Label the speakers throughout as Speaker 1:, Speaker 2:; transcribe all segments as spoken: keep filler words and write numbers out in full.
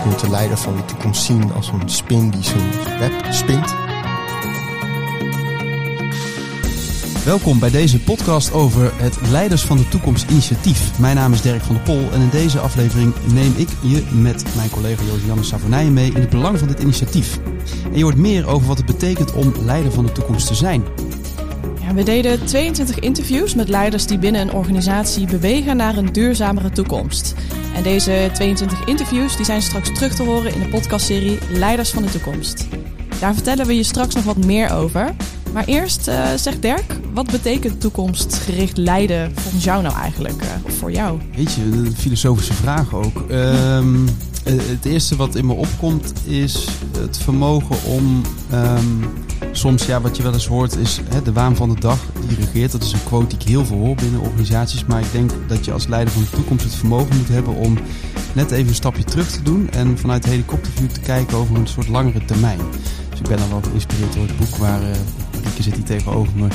Speaker 1: kunt de leider van de toekomst zien als een spin die zijn web spint.
Speaker 2: Welkom bij deze podcast over het Leiders van de Toekomst initiatief. Mijn naam is Dirk van der Pol en in deze aflevering neem ik je met mijn collega Josianne Savonije mee in het belang van dit initiatief. En je hoort meer over wat het betekent om leider van de toekomst te zijn.
Speaker 3: Ja, we deden tweeëntwintig interviews met leiders die binnen een organisatie bewegen naar een duurzamere toekomst. En deze tweeëntwintig interviews die zijn straks terug te horen in de podcastserie Leiders van de Toekomst. Daar vertellen we je straks nog wat meer over. Maar eerst, uh, zeg Dirk, wat betekent toekomstgericht leiden volgens jou nou eigenlijk? Uh, of voor jou?
Speaker 2: Weet je, een filosofische vraag ook. Um, het eerste wat in me opkomt is het vermogen om... Um, soms, ja, wat je wel eens hoort is hè, de waan van de dag die regeert. Dat is een quote die ik heel veel hoor binnen organisaties. Maar ik denk dat je als leider van de toekomst het vermogen moet hebben om net even een stapje terug te doen. En vanuit de helikopterview te kijken over een soort langere termijn. Dus ik ben dan wel geïnspireerd door het boek waar... Uh, Rieke zit hier tegenover me,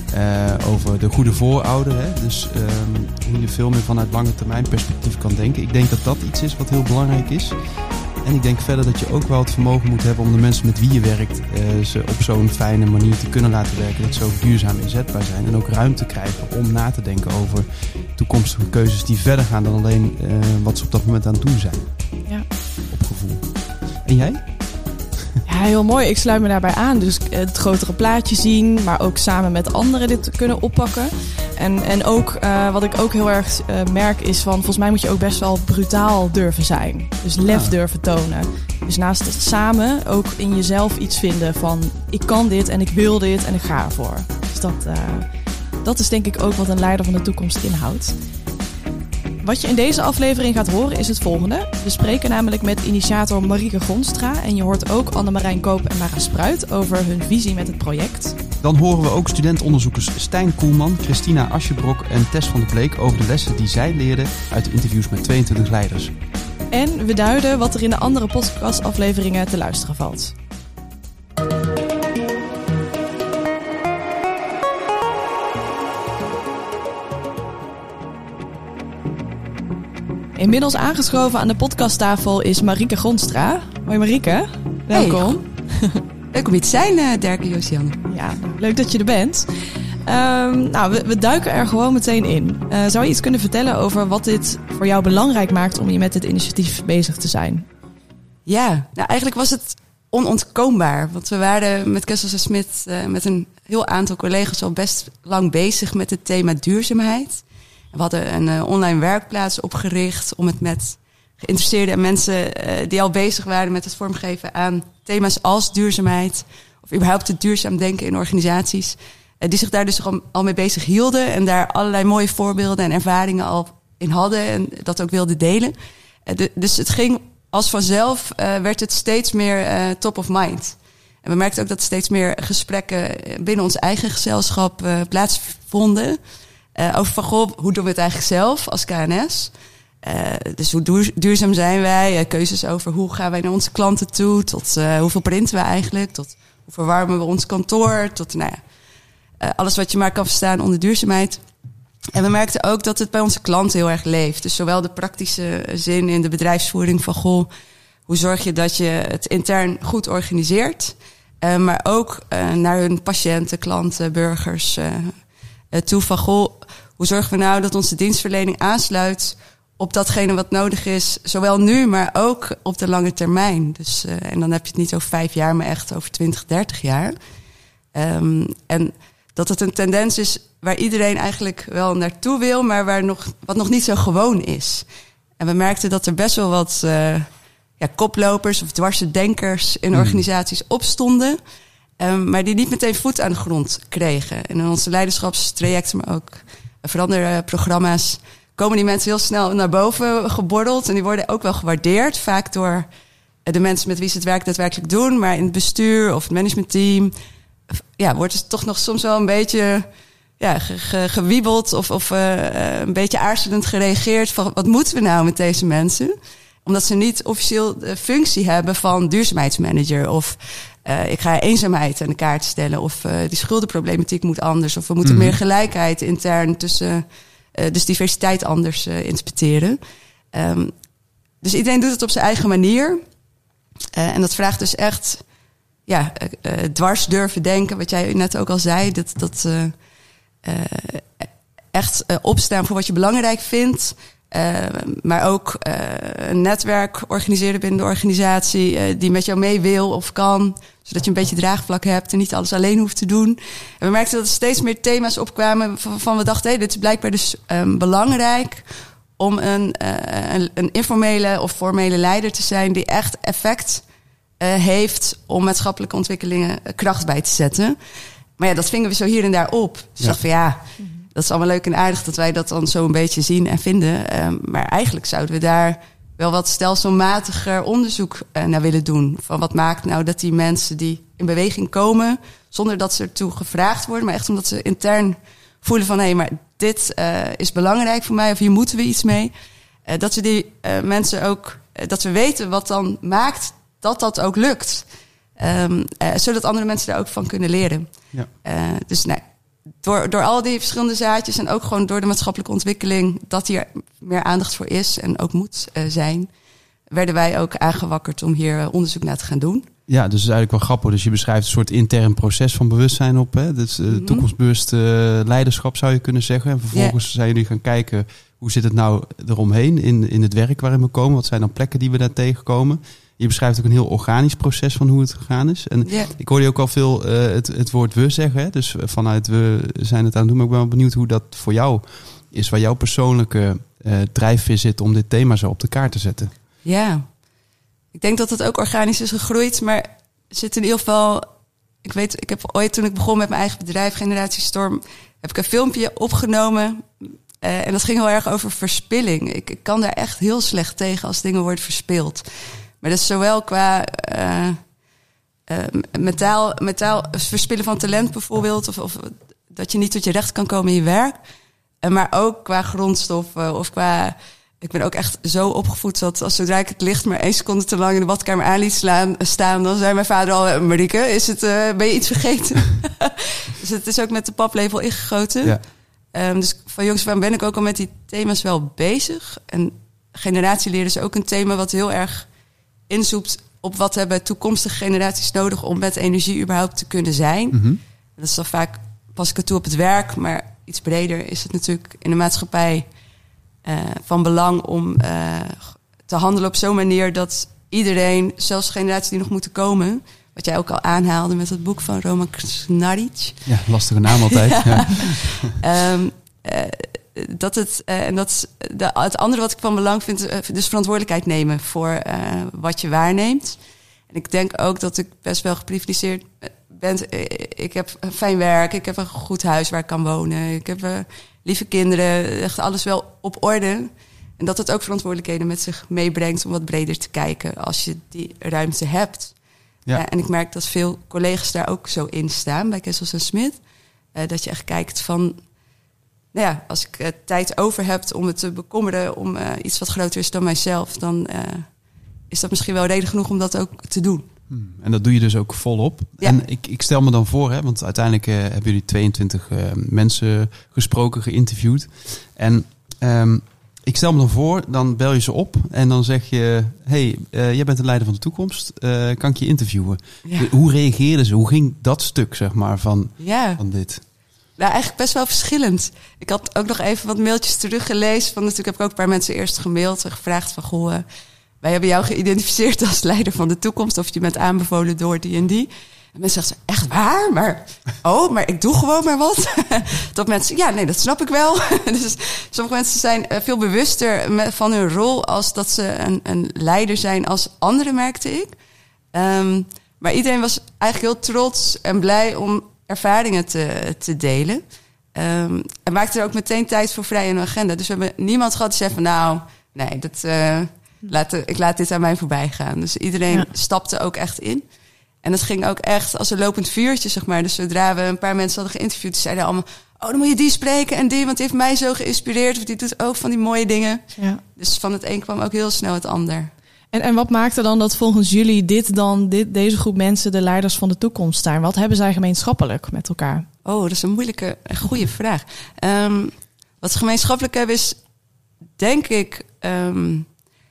Speaker 2: uh, over de goede voorouder. Hè? Dus um, hoe je veel meer vanuit lange termijn perspectief kan denken. Ik denk dat dat iets is wat heel belangrijk is. En ik denk verder dat je ook wel het vermogen moet hebben om de mensen met wie je werkt, uh, ze op zo'n fijne manier te kunnen laten werken. Dat ze ook duurzaam inzetbaar zijn. En ook ruimte krijgen om na te denken over toekomstige keuzes die verder gaan dan alleen uh, wat ze op dat moment aan het doen zijn.
Speaker 3: Ja.
Speaker 2: Op gevoel. En jij?
Speaker 3: Ja, heel mooi. Ik sluit me daarbij aan. Dus het grotere plaatje zien, maar ook samen met anderen dit kunnen oppakken. En, en ook, uh, wat ik ook heel erg uh, merk is van, volgens mij moet je ook best wel brutaal durven zijn. Dus lef ja. durven tonen. Dus naast het samen ook in jezelf iets vinden van, ik kan dit en ik wil dit en ik ga ervoor. Dus dat, uh, dat is denk ik ook wat een leider van de toekomst inhoudt. Wat je in deze aflevering gaat horen is het volgende. We spreken namelijk met initiator Marieke Gronstra en je hoort ook Annemarijn Koop en Mara Spruit over hun visie met het project.
Speaker 2: Dan horen we ook studentonderzoekers Stijn Koelman, Christina Aschenbrok en Tess van der Bleek over de lessen die zij leerden uit de interviews met tweeëntwintig leiders.
Speaker 3: En we duiden wat er in de andere podcastafleveringen te luisteren valt. Inmiddels aangeschoven aan de podcasttafel is Marieke Gronstra. Hoi Marieke, welkom.
Speaker 4: Hey, leuk om hier te zijn, uh, Dirk en Josianne.
Speaker 3: Ja, leuk dat je er bent. Um, nou, we, we duiken er gewoon meteen in. Uh, zou je iets kunnen vertellen over wat dit voor jou belangrijk maakt om je met dit initiatief bezig te zijn?
Speaker 4: Ja, nou eigenlijk was het onontkoombaar. Want we waren met Kessels en Smit uh, met een heel aantal collega's al best lang bezig met het thema duurzaamheid. We hadden een uh, online werkplaats opgericht om het met geïnteresseerde mensen uh, die al bezig waren met het vormgeven aan thema's als duurzaamheid, of überhaupt het duurzaam denken in organisaties, uh, die zich daar dus al, al mee bezig hielden en daar allerlei mooie voorbeelden en ervaringen al in hadden en dat ook wilden delen. Uh, de, dus het ging als vanzelf, uh, werd het steeds meer uh, top of mind. En we merkten ook dat steeds meer gesprekken binnen ons eigen gezelschap uh, plaatsvonden. Uh, over van, goh, hoe doen we het eigenlijk zelf als K N S? Uh, dus hoe duur, duurzaam zijn wij? Uh, keuzes over hoe gaan wij naar onze klanten toe? Tot uh, hoeveel printen we eigenlijk? Tot hoe verwarmen we ons kantoor? Tot nou ja, uh, alles wat je maar kan verstaan onder duurzaamheid. En we merkten ook dat het bij onze klanten heel erg leeft. Dus zowel de praktische zin in de bedrijfsvoering van, goh, hoe zorg je dat je het intern goed organiseert? Uh, maar ook uh, naar hun patiënten, klanten, burgers uh, uh, toe van, goh, hoe zorgen we nou dat onze dienstverlening aansluit op datgene wat nodig is, zowel nu, maar ook op de lange termijn. Dus, uh, en dan heb je het niet over vijf jaar, maar echt over twintig, dertig jaar. Um, en dat het een tendens is waar iedereen eigenlijk wel naartoe wil, maar waar nog, wat nog niet zo gewoon is. En we merkten dat er best wel wat uh, ja, koplopers of dwarse denkers in organisaties opstonden, um, maar die niet meteen voet aan de grond kregen. En in onze leiderschapstrajecten, maar ook veranderprogramma's, komen die mensen heel snel naar boven geborreld. En die worden ook wel gewaardeerd, vaak door de mensen met wie ze het werk daadwerkelijk doen. Maar in het bestuur of het managementteam, ja, wordt het toch nog soms wel een beetje ja, ge, ge, gewiebeld of, of uh, een beetje aarzelend gereageerd van, wat moeten we nou met deze mensen? Omdat ze niet officieel de functie hebben van duurzaamheidsmanager of uh, ik ga eenzaamheid aan de kaart stellen of uh, die schuldenproblematiek moet anders of we moeten mm-hmm. meer gelijkheid intern tussen, uh, dus diversiteit anders uh, interpreteren. Um, dus iedereen doet het op zijn eigen manier. Uh, en dat vraagt dus echt ja, uh, uh, dwars durven denken. Wat jij net ook al zei. Dat, dat uh, uh, echt uh, opstaan voor wat je belangrijk vindt. Uh, maar ook uh, een netwerk organiseren binnen de organisatie uh, die met jou mee wil of kan. Zodat je een beetje draagvlak hebt en niet alles alleen hoeft te doen. En we merkten dat er steeds meer thema's opkwamen van, van we dachten, hey, dit is blijkbaar dus um, belangrijk om een, uh, een, een informele of formele leider te zijn die echt effect uh, heeft om maatschappelijke ontwikkelingen kracht bij te zetten. Maar ja, dat vingen we zo hier en daar op. Dus ja. van ja, dat is allemaal leuk en aardig dat wij dat dan zo een beetje zien en vinden. Um, maar eigenlijk zouden we daar wel wat stelselmatiger onderzoek uh, naar willen doen. Van wat maakt nou dat die mensen die in beweging komen, zonder dat ze ertoe gevraagd worden, maar echt omdat ze intern voelen van hé, hey, maar dit uh, is belangrijk voor mij of hier moeten we iets mee. Uh, dat we die uh, mensen ook, uh, dat we weten wat dan maakt dat dat ook lukt. Um, uh, zodat andere mensen daar ook van kunnen leren. Ja. Uh, dus nee, door, door al die verschillende zaadjes en ook gewoon door de maatschappelijke ontwikkeling, dat hier meer aandacht voor is en ook moet uh, zijn, werden wij ook aangewakkerd om hier uh, onderzoek naar te gaan doen.
Speaker 2: Ja, dus is eigenlijk wel grappig. Dus je beschrijft een soort intern proces van bewustzijn op. Hè? Dus uh, mm-hmm. toekomstbewust uh, leiderschap zou je kunnen zeggen. En vervolgens yeah. zijn jullie gaan kijken, hoe zit het nou eromheen in, in het werk waarin we komen? Wat zijn dan plekken die we daar tegenkomen? Je beschrijft ook een heel organisch proces van hoe het gegaan is. En yeah. ik hoorde je ook al veel uh, het, het woord we zeggen. Hè? Dus vanuit we zijn het aan het doen. Maar ik ben wel benieuwd hoe dat voor jou is. Waar jouw persoonlijke uh, drijfveer zit om dit thema zo op de kaart te zetten.
Speaker 4: Ja, ik denk dat het ook organisch is gegroeid. Maar zit in ieder geval. Ik weet, ik heb ooit toen ik begon met mijn eigen bedrijf, Generatie Storm, heb ik een filmpje opgenomen. Uh, en dat ging heel erg over verspilling. Ik, ik kan daar echt heel slecht tegen als dingen worden verspild. Maar dat is zowel qua uh, uh, metaal, metaal, verspillen van talent bijvoorbeeld, of, of dat je niet tot je recht kan komen in je werk. Uh, maar ook qua grondstoffen of qua. Ik ben ook echt zo opgevoed dat als zodra ik het licht maar één seconde te lang in de badkamer aan liet slaan, staan, dan zei mijn vader al, Marieke, is het, uh, ben je iets vergeten? Dus het is ook met de paplepel ingegoten. Ja. Um, dus van jongs af aan ben ik ook al met die thema's wel bezig. En generatieleer is ook een thema wat heel erg inzoekt op wat hebben toekomstige generaties nodig om met energie überhaupt te kunnen zijn. Mm-hmm. Dat is dan vaak, pas ik het toe op het werk, maar iets breder is het natuurlijk in de maatschappij uh, van belang om uh, te handelen op zo'n manier dat iedereen, zelfs generaties die nog moeten komen, wat jij ook al aanhaalde met het boek van Roman Krznaric.
Speaker 2: Ja, lastige naam altijd. ja.
Speaker 4: Ja. um, uh, dat het, uh, en dat is de, het andere wat ik van belang vind, uh, dus verantwoordelijkheid nemen voor uh, wat je waarneemt. En ik denk ook dat ik best wel geprivilegeerd ben. Ik heb een fijn werk, ik heb een goed huis waar ik kan wonen, ik heb uh, lieve kinderen, echt alles wel op orde. En dat het ook verantwoordelijkheden met zich meebrengt om wat breder te kijken als je die ruimte hebt. Ja. Uh, en ik merk dat veel collega's daar ook zo in staan bij Kessels en Smit. Uh, dat je echt kijkt van, nou ja, als ik uh, tijd over heb om het te bekommeren om uh, iets wat groter is dan mijzelf, dan uh, is dat misschien wel reden genoeg om dat ook te doen.
Speaker 2: Hmm, en dat doe je dus ook volop. Ja. En ik, ik stel me dan voor, hè, want uiteindelijk uh, hebben jullie tweeëntwintig uh, mensen gesproken, geïnterviewd. En um, ik stel me dan voor, dan bel je ze op en dan zeg je, hey, uh, jij bent de leider van de toekomst, uh, kan ik je interviewen? Ja. Hoe reageerden ze? Hoe ging dat stuk, zeg maar, van, ja. van dit?
Speaker 4: Nou, eigenlijk best wel verschillend. Ik had ook nog even wat mailtjes teruggelezen. Van, natuurlijk heb ik ook een paar mensen eerst gemaild en gevraagd van, goh, uh, wij hebben jou geïdentificeerd als leider van de toekomst, of je bent aanbevolen door die en die. En mensen zeggen, echt waar? Maar, oh, maar ik doe gewoon maar wat. Dat mensen, ja, nee, dat snap ik wel. Dus sommige mensen zijn veel bewuster van hun rol als dat ze een, een leider zijn als anderen, merkte ik. Um, maar iedereen was eigenlijk heel trots en blij om ervaringen te, te delen. Um, en maakte er ook meteen tijd voor vrij in hun agenda. Dus we hebben niemand gehad die zei van, nou, nee, dat, uh, laat, ik laat dit aan mij voorbij gaan. Dus iedereen ja. stapte ook echt in. En dat ging ook echt als een lopend vuurtje, zeg maar. Dus zodra we een paar mensen hadden geïnterviewd, zeiden allemaal, oh, dan moet je die spreken en die, want die heeft mij zo geïnspireerd. Of die doet ook van die mooie dingen. Ja. Dus van het een kwam ook heel snel het ander.
Speaker 3: En, en wat maakte dan dat volgens jullie dit dan, dit, deze groep mensen de leiders van de toekomst zijn? Wat hebben zij gemeenschappelijk met elkaar?
Speaker 4: Oh, dat is een moeilijke, een goede vraag. Um, wat ze gemeenschappelijk hebben is, denk ik, um,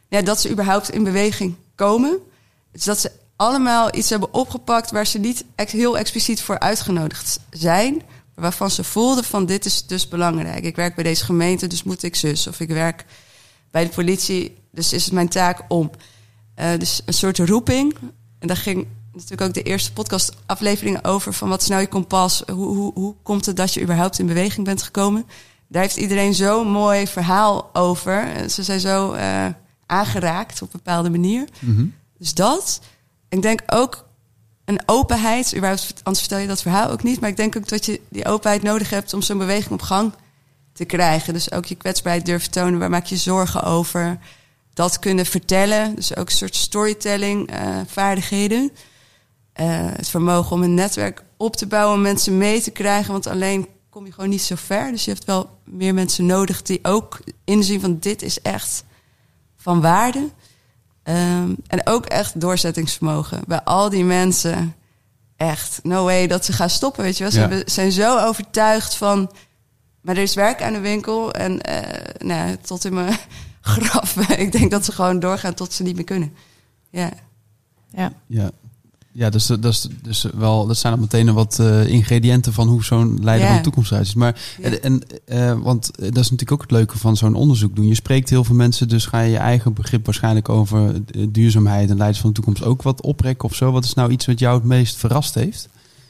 Speaker 4: ja, dat ze überhaupt in beweging komen. Dus dat ze allemaal iets hebben opgepakt waar ze niet ex- heel expliciet voor uitgenodigd zijn. Maar waarvan ze voelden van dit is dus belangrijk. Ik werk bij deze gemeente, dus moet ik zus. Of ik werk bij de politie, dus is het mijn taak om. Uh, dus een soort roeping. En daar ging natuurlijk ook de eerste podcastafleveringen over. Van wat is nou je kompas? Hoe, hoe, hoe komt het dat je überhaupt in beweging bent gekomen? Daar heeft iedereen zo'n mooi verhaal over. Ze zijn zo uh, aangeraakt op een bepaalde manier.
Speaker 2: Mm-hmm.
Speaker 4: Dus dat. Ik denk ook een openheid. Überhaupt, anders vertel je dat verhaal ook niet. Maar ik denk ook dat je die openheid nodig hebt om zo'n beweging op gang te krijgen. Dus ook je kwetsbaarheid durven tonen. Waar maak je zorgen over? Dat kunnen vertellen. Dus ook een soort storytelling uh, vaardigheden. Uh, het vermogen om een netwerk op te bouwen. Mensen mee te krijgen. Want alleen kom je gewoon niet zo ver. Dus je hebt wel meer mensen nodig die ook inzien van dit is echt van waarde. Um, en ook echt doorzettingsvermogen. Bij al die mensen echt no way dat ze gaan stoppen. Weet je wel? Ze
Speaker 2: Ja.
Speaker 4: hebben, zijn zo overtuigd van maar er is werk aan de winkel. En uh, nou, tot in mijn graf. Ik denk dat ze gewoon doorgaan tot ze niet meer kunnen. Ja.
Speaker 3: Ja.
Speaker 2: Ja, ja dus, dat, is, dus wel, dat zijn dan meteen wat uh, ingrediënten van hoe zo'n leider
Speaker 4: Ja.
Speaker 2: van de toekomst eruit ziet. Maar,
Speaker 4: Ja.
Speaker 2: en, uh, want dat is natuurlijk ook het leuke van zo'n onderzoek doen. Je spreekt heel veel mensen, dus ga je je eigen begrip waarschijnlijk over uh, duurzaamheid en leiders van de toekomst ook wat oprekken of zo. Wat is nou iets wat jou het meest verrast heeft?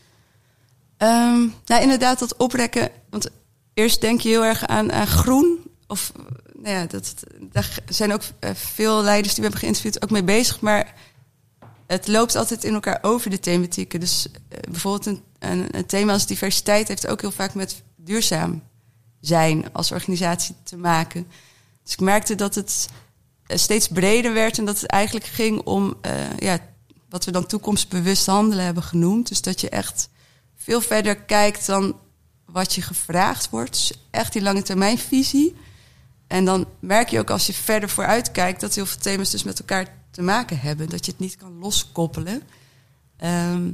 Speaker 4: Um, nou, inderdaad, dat oprekken. Want eerst denk je heel erg aan, aan groen. Of, nou ja, dat, daar zijn ook uh, veel leiders die we hebben geïnterviewd ook mee bezig. Maar het loopt altijd in elkaar over, de thematieken. Dus uh, bijvoorbeeld een, een, een thema als diversiteit heeft ook heel vaak met duurzaam zijn als organisatie te maken. Dus ik merkte dat het uh, steeds breder werd en dat het eigenlijk ging om uh, ja, wat we dan toekomstbewust handelen hebben genoemd. Dus dat je echt veel verder kijkt dan wat je gevraagd wordt. Dus echt die lange termijnvisie. En dan merk je ook als je verder vooruit kijkt dat heel veel thema's dus met elkaar te maken hebben. Dat je het niet kan loskoppelen. Um,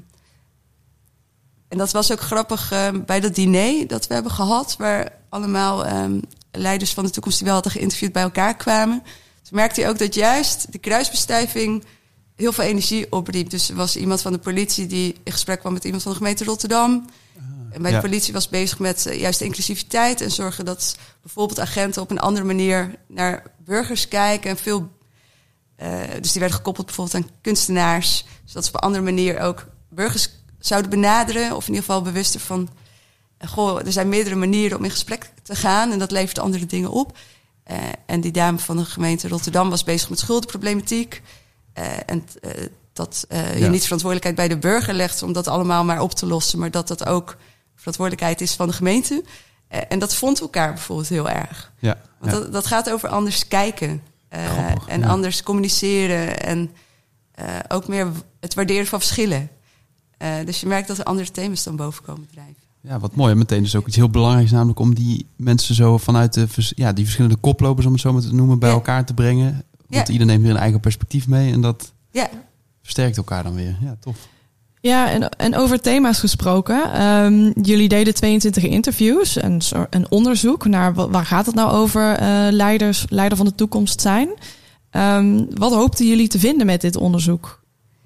Speaker 4: en dat was ook grappig uh, bij dat diner dat we hebben gehad, waar allemaal um, leiders van de toekomst die we hadden geïnterviewd bij elkaar kwamen. Toen merkte je ook dat juist de kruisbestuiving heel veel energie opriep. Dus er was iemand van de politie die in gesprek kwam met iemand van de gemeente Rotterdam. En bij
Speaker 2: Ja.
Speaker 4: de politie was bezig met uh, juist de inclusiviteit en zorgen dat bijvoorbeeld agenten op een andere manier naar burgers kijken. En veel, uh, dus die werden gekoppeld bijvoorbeeld aan kunstenaars, zodat ze op een andere manier ook burgers zouden benaderen. Of in ieder geval bewuster van, uh, goh, er zijn meerdere manieren om in gesprek te gaan en dat levert andere dingen op. Uh, en die dame van de gemeente Rotterdam was bezig met schuldenproblematiek. Uh, en uh, dat uh, je
Speaker 2: Ja.
Speaker 4: niet verantwoordelijkheid bij de burger legt om dat allemaal maar op te lossen, maar dat dat ook verantwoordelijkheid is van de gemeente. Uh, en dat vond elkaar bijvoorbeeld heel erg.
Speaker 2: Ja,
Speaker 4: Want
Speaker 2: ja.
Speaker 4: dat, dat gaat over anders kijken. Uh,
Speaker 2: Grappig,
Speaker 4: en
Speaker 2: ja.
Speaker 4: anders communiceren. En uh, ook meer het waarderen van verschillen. Uh, dus je merkt dat er andere thema's dan boven komen drijven.
Speaker 2: Ja, wat mooi. En meteen dus ook iets heel belangrijks, namelijk om die mensen zo vanuit de vers- ja, die verschillende koplopers, om het zo maar te noemen, bij
Speaker 4: Ja.
Speaker 2: elkaar te brengen. Want
Speaker 4: Ja.
Speaker 2: ieder neemt weer een eigen perspectief mee en dat
Speaker 4: Ja,
Speaker 2: versterkt elkaar dan weer. Ja, tof.
Speaker 3: Ja, en, en over thema's gesproken. Um, jullie deden tweeëntwintig interviews, een, soort- een onderzoek naar wa- waar gaat het nou over, uh, leiders, leider van de toekomst zijn. Um, wat hoopten jullie te vinden met dit onderzoek?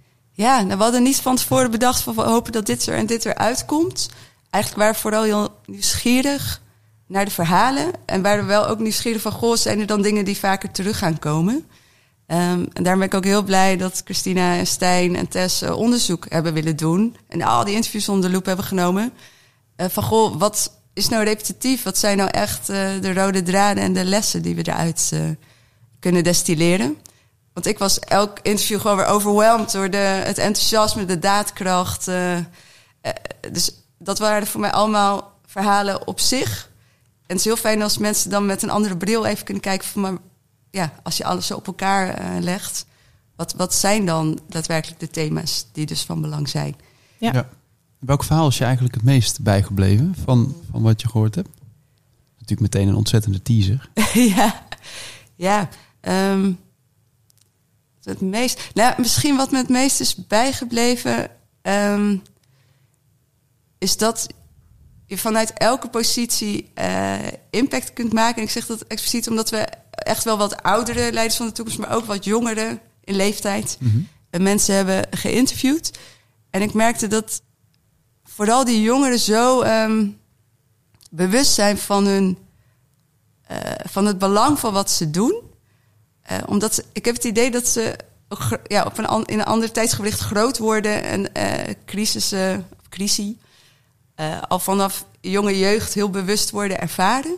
Speaker 4: ja nou, we hadden niet van tevoren bedacht van we hopen dat dit er en dit eruit komt. Eigenlijk waren we vooral heel nieuwsgierig naar de verhalen. En waren we wel ook nieuwsgierig van, goh, zijn er dan dingen die vaker terug gaan komen? Um, en daarom ben ik ook heel blij dat Christina en Stijn en Tess uh, onderzoek hebben willen doen. En al die interviews onder de loep hebben genomen. Uh, van, goh, wat is nou repetitief? Wat zijn nou echt uh, de rode draden en de lessen die we eruit uh, kunnen destilleren? Want ik was elk interview gewoon weer overweldigd door de, het enthousiasme, de daadkracht. Uh, uh, dus dat waren voor mij allemaal verhalen op zich. En het is heel fijn als mensen dan met een andere bril even kunnen kijken van, maar ja, als je alles zo op elkaar uh, legt, wat, wat zijn dan daadwerkelijk de thema's die dus van belang zijn?
Speaker 3: Ja.
Speaker 2: Ja. Welk verhaal is je eigenlijk het meest bijgebleven van, van wat je gehoord hebt? Natuurlijk meteen een ontzettende teaser.
Speaker 4: ja, ja. Um, het meest, nou, misschien wat me het meest is bijgebleven, um, is dat je vanuit elke positie uh, impact kunt maken. En ik zeg dat expliciet omdat we echt wel wat oudere leiders van de toekomst, maar ook wat jongere in leeftijd.
Speaker 2: Mm-hmm.
Speaker 4: En mensen hebben geïnterviewd. En ik merkte dat vooral die jongeren zo um, bewust zijn van hun uh, van het belang van wat ze doen. Uh, omdat ze, ik heb het idee dat ze ook, ja, op een, in een ander tijdsgewicht groot worden en uh, crisissen, of crisie, uh, al vanaf jonge jeugd heel bewust worden ervaren.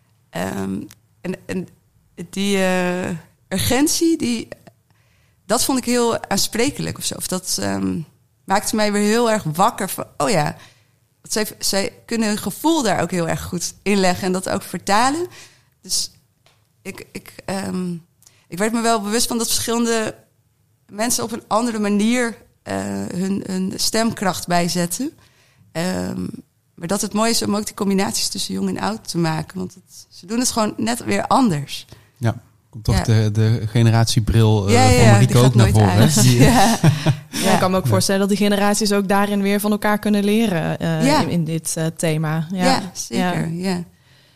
Speaker 4: Um, en, en die uh, urgentie, die, dat vond ik heel aansprekelijk of zo. Of dat um, maakte mij weer heel erg wakker van, oh ja, zij, zij kunnen hun gevoel daar ook heel erg goed inleggen en dat ook vertalen. Dus ik, ik, um, ik werd me wel bewust van dat verschillende mensen op een andere manier uh, hun, hun stemkracht bijzetten. Um, maar dat het mooi is om ook die combinaties tussen jong en oud te maken. Want het, ze doen het gewoon net weer anders.
Speaker 2: Ja, komt toch
Speaker 4: ja.
Speaker 2: de, de generatiebril uh,
Speaker 4: ja, ja,
Speaker 2: van Marieke ook naar voren.
Speaker 4: Hè? Ja.
Speaker 3: Ja, ik kan me ook voorstellen dat die generaties ook daarin weer van elkaar kunnen leren uh,
Speaker 4: ja.
Speaker 3: in, in dit uh, thema. Ja,
Speaker 4: ja zeker. Ja. Ja.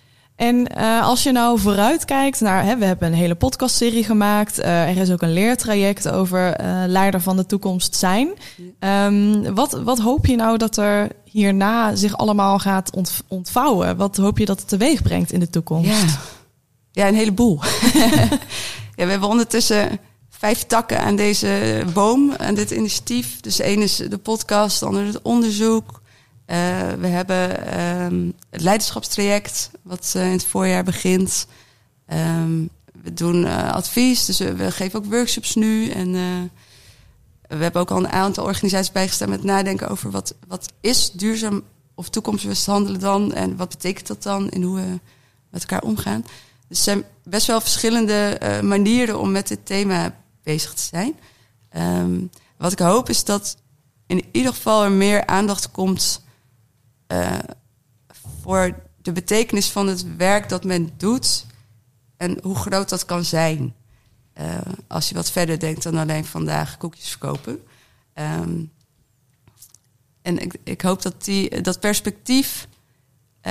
Speaker 3: En uh, als je nou vooruitkijkt naar, hè, we hebben een hele podcastserie gemaakt. Uh, er is ook een leertraject over uh, leider van de toekomst zijn. Um, wat, wat hoop je nou dat er hierna zich allemaal gaat ont- ontvouwen? Wat hoop je dat het teweeg brengt in de toekomst?
Speaker 4: Ja, ja een heleboel. Ja, we hebben ondertussen vijf takken aan deze boom, aan dit initiatief. Dus de ene is de podcast, de andere het onderzoek. Uh, we hebben um, het leiderschapstraject, wat uh, in het voorjaar begint. Um, we doen uh, advies, dus we, we geven ook workshops nu. En uh, we hebben ook al een aantal organisaties bijgestaan met nadenken over wat, wat is duurzaam of toekomstbewust handelen dan? En wat betekent dat dan in hoe we met elkaar omgaan? Dus er zijn best wel verschillende uh, manieren om met dit thema bezig te zijn. Um, wat ik hoop is dat in ieder geval er meer aandacht komt Uh, voor de betekenis van het werk dat men doet en hoe groot dat kan zijn. Uh, als je wat verder denkt dan alleen vandaag koekjes verkopen. Um, en ik, ik hoop dat die, dat perspectief, uh,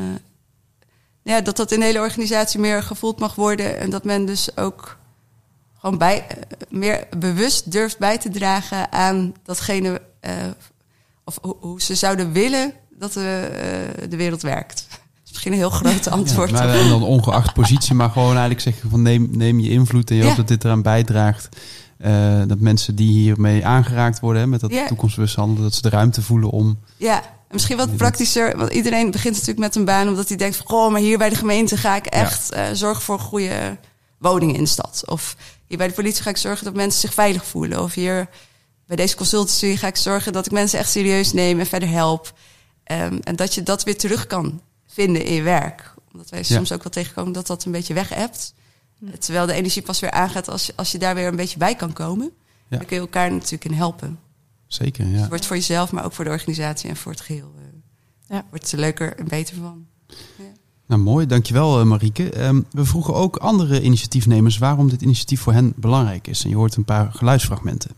Speaker 4: ja, dat dat in de hele organisatie meer gevoeld mag worden en dat men dus ook gewoon bij, uh, meer bewust durft bij te dragen aan datgene, uh, of ho- hoe ze zouden willen dat de, uh, de wereld werkt. Dat is misschien een heel groot antwoord.
Speaker 2: Ja, maar, en dan ongeacht positie, maar gewoon eigenlijk zeggen van neem, neem je invloed en je
Speaker 4: ja.
Speaker 2: hoopt dat dit eraan bijdraagt. Uh, dat mensen die hiermee aangeraakt worden, hè, met dat
Speaker 4: ja.
Speaker 2: toekomstbewust handelen, dat ze de ruimte voelen om...
Speaker 4: Ja, en misschien wat praktischer, want iedereen begint natuurlijk met een baan omdat hij denkt van, goh, maar hier bij de gemeente ga ik echt ja. uh, zorgen voor goede woningen in de stad. Of hier bij de politie ga ik zorgen dat mensen zich veilig voelen. Of hier bij deze consultancy ga ik zorgen dat ik mensen echt serieus neem en verder help. Um, en dat je dat weer terug kan vinden in je werk. Omdat wij ja. soms ook wel tegenkomen dat dat een beetje weg hebt. Ja. Terwijl de energie pas weer aangaat als je, als je daar weer een beetje bij kan komen. Ja. Dan kun je elkaar natuurlijk in helpen.
Speaker 2: Zeker, ja.
Speaker 4: Dus het wordt voor jezelf, maar ook voor de organisatie en voor het geheel. Uh, ja. Wordt er leuker en beter van. Ja.
Speaker 2: Nou, mooi. Dankjewel, Marieke. Um, we vroegen ook andere initiatiefnemers waarom dit initiatief voor hen belangrijk is. En je hoort een paar geluidsfragmenten.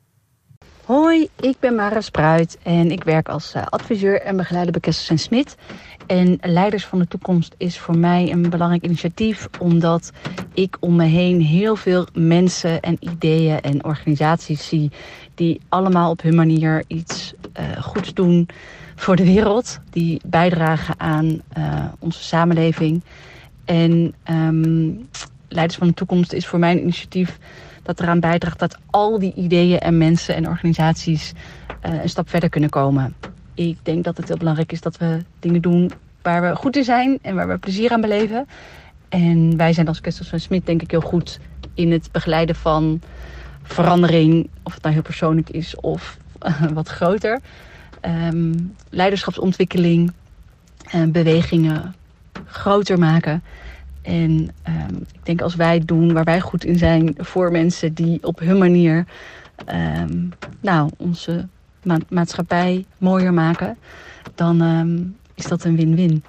Speaker 5: Hoi, ik ben Mara Spruit en ik werk als uh, adviseur en begeleider bij Kessels en Smit. En Leiders van de Toekomst is voor mij een belangrijk initiatief, omdat ik om me heen heel veel mensen en ideeën en organisaties zie die allemaal op hun manier iets uh, goeds doen voor de wereld. Die bijdragen aan uh, onze samenleving. En um, Leiders van de Toekomst is voor mij een initiatief dat eraan bijdraagt dat al die ideeën en mensen en organisaties uh, een stap verder kunnen komen. Ik denk dat het heel belangrijk is dat we dingen doen waar we goed in zijn en waar we plezier aan beleven. En wij zijn als Kessels en Smit denk ik heel goed in het begeleiden van verandering, of het nou heel persoonlijk is of uh, wat groter. Um, leiderschapsontwikkeling, uh, bewegingen groter maken. En um, ik denk als wij doen waar wij goed in zijn voor mensen die op hun manier um, nou, onze ma- maatschappij mooier maken, dan um, is dat een win-win.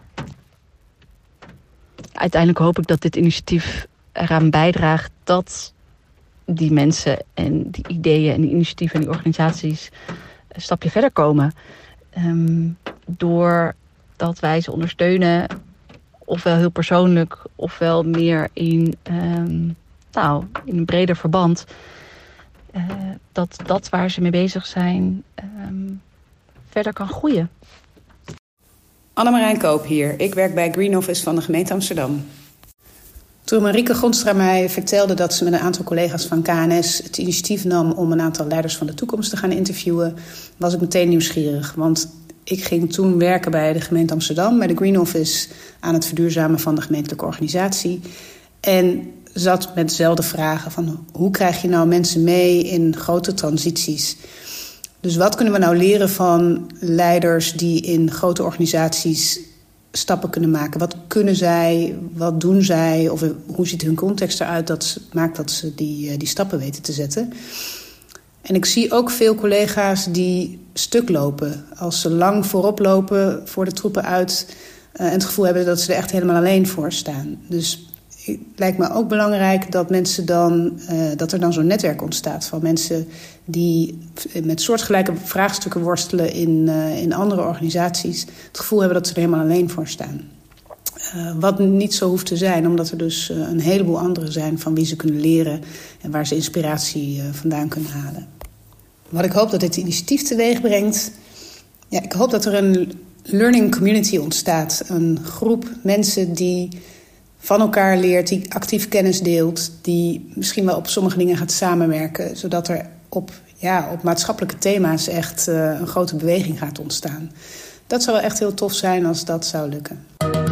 Speaker 5: Uiteindelijk hoop ik dat dit initiatief eraan bijdraagt dat die mensen en die ideeën en die initiatieven en die organisaties een stapje verder komen. Um, doordat wij ze ondersteunen ofwel heel persoonlijk, ofwel meer in, um, nou, in een breder verband. Uh, dat dat waar ze mee bezig zijn um, verder kan groeien.
Speaker 6: Annemarijn Koop hier. Ik werk bij Green Office van de gemeente Amsterdam. Toen Marieke Gonstra mij vertelde dat ze met een aantal collega's van K N S het initiatief nam om een aantal leiders van de toekomst te gaan interviewen, was ik meteen nieuwsgierig. Want ik ging toen werken bij de gemeente Amsterdam, bij de Green Office, aan het verduurzamen van de gemeentelijke organisatie. En zat met dezelfde vragen van hoe krijg je nou mensen mee in grote transities? Dus wat kunnen we nou leren van leiders die in grote organisaties stappen kunnen maken? Wat kunnen zij, wat doen zij, of hoe ziet hun context eruit dat maakt dat ze die, die stappen weten te zetten? En ik zie ook veel collega's die stuk lopen. Als ze lang voorop lopen voor de troepen uit uh, en het gevoel hebben dat ze er echt helemaal alleen voor staan. Dus het lijkt me ook belangrijk dat mensen dan, uh, dat er dan zo'n netwerk ontstaat van mensen die met soortgelijke vraagstukken worstelen in, uh, in andere organisaties. Het gevoel hebben dat ze er helemaal alleen voor staan. Uh, wat niet zo hoeft te zijn, omdat er dus uh, een heleboel anderen zijn van wie ze kunnen leren en waar ze inspiratie uh, vandaan kunnen halen. Wat ik hoop dat dit initiatief teweeg brengt, ja, ik hoop dat er een learning community ontstaat. Een groep mensen die van elkaar leert, die actief kennis deelt, die misschien wel op sommige dingen gaat samenwerken, zodat er op, ja, op maatschappelijke thema's echt uh, een grote beweging gaat ontstaan. Dat zou wel echt heel tof zijn als dat zou lukken.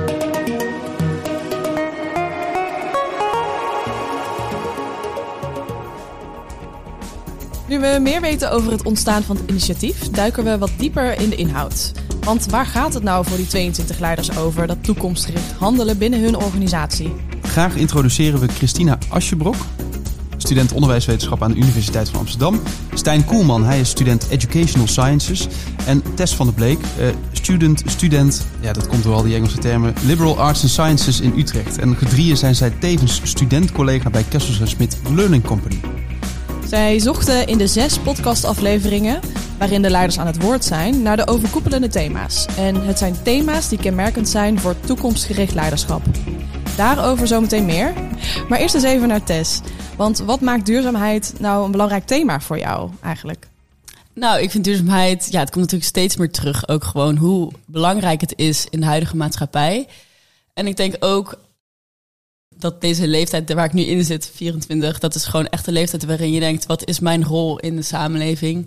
Speaker 3: Nu we meer weten over het ontstaan van het initiatief, duiken we wat dieper in de inhoud. Want waar gaat het nou voor die tweeëntwintig leiders over, dat toekomstgericht handelen binnen hun organisatie?
Speaker 2: Graag introduceren we Christina Aschenbrok, student onderwijswetenschap aan de Universiteit van Amsterdam. Stijn Koelman, hij is student Educational Sciences. En Tess van der Bleek, uh, student, student, ja dat komt door al die Engelse termen, Liberal Arts and Sciences in Utrecht. En gedrieën zijn zij tevens studentcollega bij Kessels en Smit Learning Company.
Speaker 3: Zij zochten in de zes podcastafleveringen, waarin de leiders aan het woord zijn, naar de overkoepelende thema's. En het zijn thema's die kenmerkend zijn voor toekomstgericht leiderschap. Daarover zometeen meer. Maar eerst eens even naar Tess. Want wat maakt duurzaamheid nou een belangrijk thema voor jou eigenlijk?
Speaker 7: Nou, ik vind duurzaamheid, ja, het komt natuurlijk steeds meer terug. Ook gewoon hoe belangrijk het is in de huidige maatschappij. En ik denk ook dat deze leeftijd waar ik nu in zit, vierentwintig, dat is gewoon echt een leeftijd waarin je denkt, wat is mijn rol in de samenleving?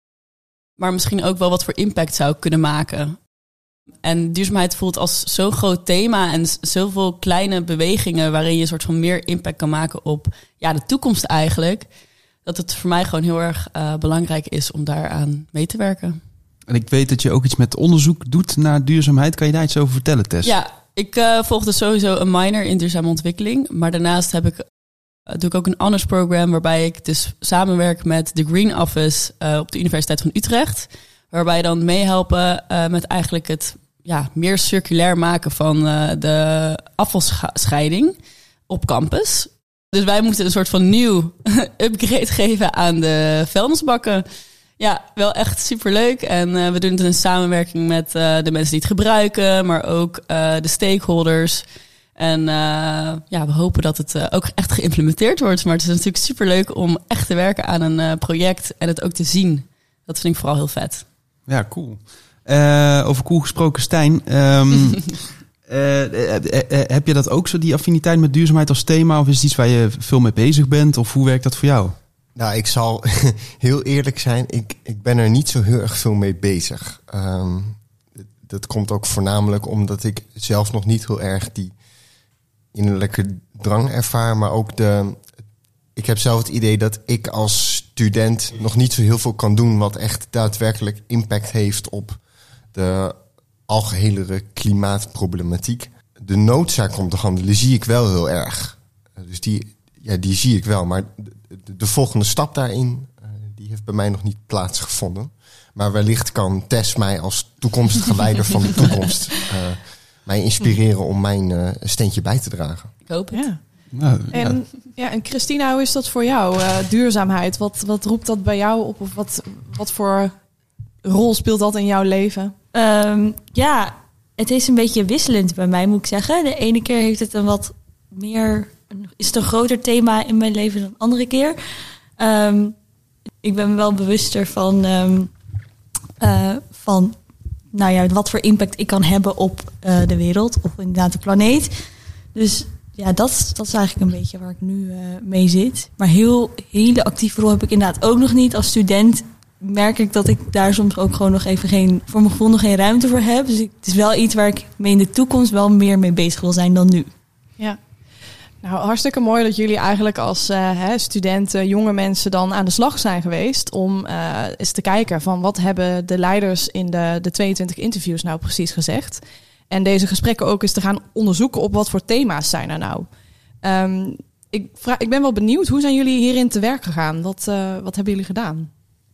Speaker 7: Maar misschien ook wel wat voor impact zou ik kunnen maken. En duurzaamheid voelt als zo'n groot thema en zoveel kleine bewegingen waarin je een soort van meer impact kan maken op ja, de toekomst eigenlijk, dat het voor mij gewoon heel erg uh, belangrijk is om daaraan mee te werken.
Speaker 2: En ik weet dat je ook iets met onderzoek doet naar duurzaamheid. Kan je daar iets over vertellen, Tess?
Speaker 7: Ja, ik uh, volgde sowieso een minor in duurzame ontwikkeling. Maar daarnaast heb ik, uh, doe ik ook een honors program waarbij ik dus samenwerk met de Green Office uh, op de Universiteit van Utrecht. Waarbij dan meehelpen uh, met eigenlijk het ja, meer circulair maken van uh, de afvalscheiding op campus. Dus wij moeten een soort van nieuw upgrade geven aan de vuilnisbakken. Ja, wel echt superleuk. En uh, we doen het in samenwerking met uh, de mensen die het gebruiken, maar ook uh, de stakeholders. En uh, ja, we hopen dat het uh, ook echt geïmplementeerd wordt. Maar het is natuurlijk superleuk om echt te werken aan een uh, project en het ook te zien. Dat vind ik vooral heel vet.
Speaker 2: Ja, cool. Uh, over cool gesproken, Stijn. Um, uh, uh, uh, heb je dat ook zo, die affiniteit met duurzaamheid als thema? Of is het iets waar je veel mee bezig bent? Of hoe werkt dat voor jou?
Speaker 1: Nou, ik zal heel eerlijk zijn. Ik, ik ben er niet zo heel erg veel mee bezig. Um, dat komt ook voornamelijk omdat ik zelf nog niet heel erg die innerlijke drang ervaar. Maar ook de... Ik heb zelf het idee dat ik als student nog niet zo heel veel kan doen wat echt daadwerkelijk impact heeft op de algehelere klimaatproblematiek. De noodzaak om te handelen zie ik wel heel erg. Dus die, ja, die zie ik wel. Maar de, de volgende stap daarin, uh, die heeft bij mij nog niet plaatsgevonden. Maar wellicht kan Tess mij als toekomstige leider van de toekomst uh, mij inspireren om mijn uh, steentje bij te dragen.
Speaker 7: Ik hoop het.
Speaker 3: Ja.
Speaker 2: Nou,
Speaker 3: En, ja, en Christina, hoe is dat voor jou? Uh, duurzaamheid, wat, wat roept dat bij jou op? Of wat, wat voor rol speelt dat in jouw leven?
Speaker 8: Um, ja, het is een beetje wisselend bij mij, moet ik zeggen. De ene keer heeft het een wat meer, is het een groter thema in mijn leven dan de andere keer. Um, ik ben me wel bewuster van, um, uh, van nou ja, wat voor impact ik kan hebben op uh, de wereld, of inderdaad de planeet. Dus ja, dat, dat is eigenlijk een beetje waar ik nu uh, mee zit. Maar heel hele actieve rol heb ik inderdaad ook nog niet. Als student merk ik dat ik daar soms ook gewoon nog even geen, voor mijn gevoel nog geen ruimte voor heb. Dus ik, het is wel iets waar ik mee in de toekomst wel meer mee bezig wil zijn dan nu.
Speaker 3: Ja. Nou, hartstikke mooi dat jullie eigenlijk als uh, hè, studenten, jonge mensen dan aan de slag zijn geweest om uh, eens te kijken van wat hebben de leiders in de, de tweeëntwintig interviews nou precies gezegd. En deze gesprekken ook eens te gaan onderzoeken op wat voor thema's zijn er nou. Um, ik, vraag, ik ben wel benieuwd, hoe zijn jullie hierin te werk gegaan? Wat, uh, wat hebben jullie gedaan?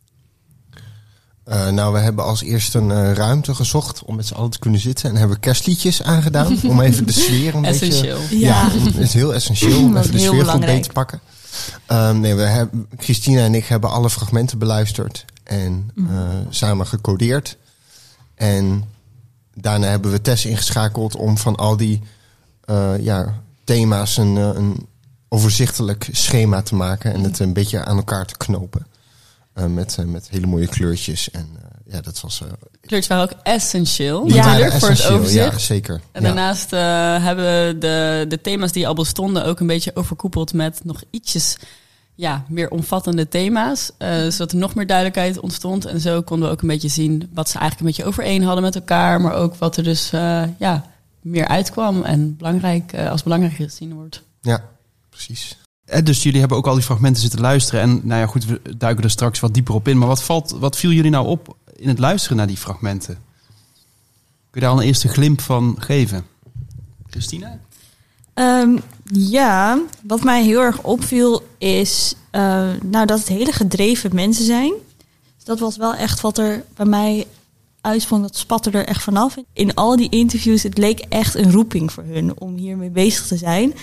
Speaker 1: Uh, nou, we hebben als eerste een uh, ruimte gezocht om met z'n allen te kunnen zitten. En hebben kerstliedjes aangedaan om even de sfeer een
Speaker 7: essentieel.
Speaker 1: beetje... Ja, ja, het is heel essentieel om even de sfeer goed mee te pakken. Um, nee, we hebben, Christina en ik hebben alle fragmenten beluisterd en uh, samen gecodeerd. En daarna hebben we Tess ingeschakeld om van al die uh, ja, thema's een, een overzichtelijk schema te maken en het een beetje aan elkaar te knopen. Uh, met, uh, met hele mooie kleurtjes. En uh, ja, dat was... Uh,
Speaker 7: kleurtjes waren ook essentieel.
Speaker 1: Die
Speaker 7: ja,
Speaker 1: waren
Speaker 7: voor het overzicht.
Speaker 1: Ja, zeker.
Speaker 7: En
Speaker 1: ja.
Speaker 7: daarnaast uh, hebben we de, de thema's die al bestonden ook een beetje overkoepeld met nog ietsjes ja, meer omvattende thema's. Uh, zodat er nog meer duidelijkheid ontstond. En zo konden we ook een beetje zien wat ze eigenlijk een beetje overeen hadden met elkaar. Maar ook wat er dus uh, ja, meer uitkwam en belangrijk, uh, als belangrijk gezien wordt.
Speaker 1: Ja, precies.
Speaker 2: Dus jullie hebben ook al die fragmenten zitten luisteren. En nou ja, goed, we duiken er straks wat dieper op in. Maar wat, valt, wat viel jullie nou op in het luisteren naar die fragmenten? Kun je daar al een eerste glimp van geven? Christina?
Speaker 8: Um, ja, wat mij heel erg opviel is uh, nou, dat het hele gedreven mensen zijn. Dus dat was wel echt wat er bij mij uitsprong. Dat spatte er echt vanaf. In al die interviews, het leek echt een roeping voor hun om hiermee bezig te zijn.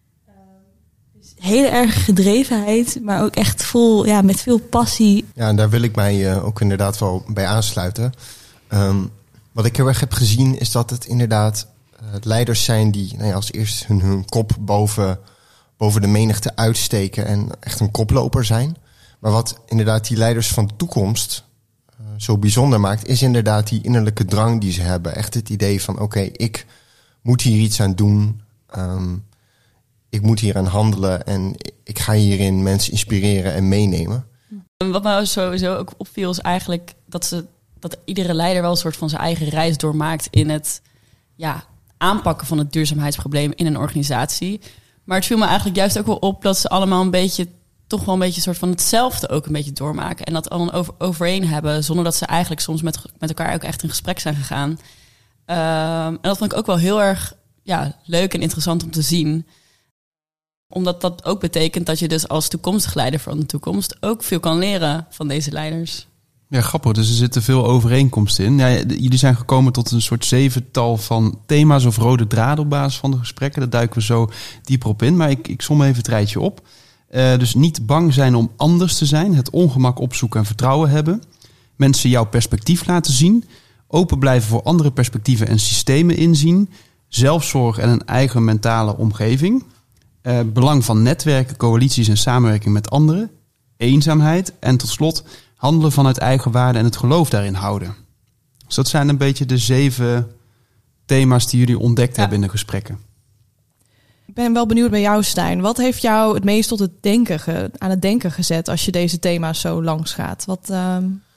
Speaker 8: Hele erg gedrevenheid, maar ook echt vol, ja, met veel passie.
Speaker 1: Ja, en daar wil ik mij uh, ook inderdaad wel bij aansluiten. Um, wat ik heel erg heb gezien is dat het inderdaad uh, leiders zijn die nou ja, als eerst hun, hun kop boven, boven de menigte uitsteken en echt een koploper zijn. Maar wat inderdaad die leiders van de toekomst uh, zo bijzonder maakt, is inderdaad die innerlijke drang die ze hebben. Echt het idee van oké, okay, ik moet hier iets aan doen. Um, Ik moet hier aan handelen en ik ga hierin mensen inspireren en meenemen.
Speaker 7: Wat mij sowieso ook opviel is eigenlijk dat, ze, dat iedere leider wel een soort van zijn eigen reis doormaakt in het ja, aanpakken van het duurzaamheidsprobleem in een organisatie. Maar het viel me eigenlijk juist ook wel op dat ze allemaal een beetje, toch wel een beetje een soort van hetzelfde ook een beetje doormaken. En dat allemaal over, overeen hebben, zonder dat ze eigenlijk soms met, met elkaar ook echt in gesprek zijn gegaan. Um, en dat vond ik ook wel heel erg ja, leuk en interessant om te zien. Omdat dat ook betekent dat je dus als toekomstig leider van de toekomst ook veel kan leren van deze leiders.
Speaker 2: Ja, grappig. Dus er zitten veel overeenkomsten in. Ja, jullie zijn gekomen tot een soort zevental van thema's of rode draden op basis van de gesprekken. Daar duiken we zo dieper op in. Maar ik, ik som even het rijtje op. Uh, dus niet bang zijn om anders te zijn. Het ongemak opzoeken en vertrouwen hebben. Mensen jouw perspectief laten zien. Open blijven voor andere perspectieven en systemen inzien. Zelfzorg en een eigen mentale omgeving. Uh, belang van netwerken, coalities en samenwerking met anderen. Eenzaamheid. En tot slot handelen vanuit eigen waarde en het geloof daarin houden. Dus dat zijn een beetje de zeven thema's die jullie ontdekt ja. hebben in de gesprekken.
Speaker 3: Ik ben wel benieuwd bij jou, Stijn. Wat heeft jou het meest tot het denken ge- aan het denken gezet als je deze thema's zo langs gaat? Wat, uh...